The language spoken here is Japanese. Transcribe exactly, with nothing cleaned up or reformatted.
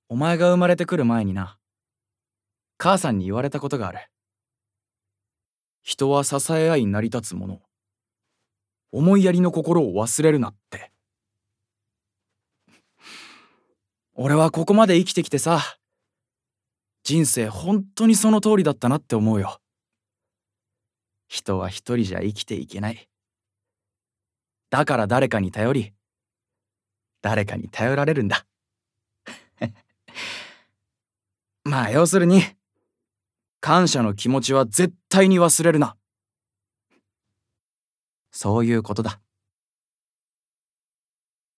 お前が生まれてくる前にな、母さんに言われたことがある。人は支え合い成り立つもの。思いやりの心を忘れるなって。俺はここまで生きてきてさ、人生本当にその通りだったなって思うよ。人は一人じゃ生きていけない。だから誰かに頼り、誰かに頼られるんだ。まあ要するに、感謝の気持ちは絶対に忘れるな。そういうことだ。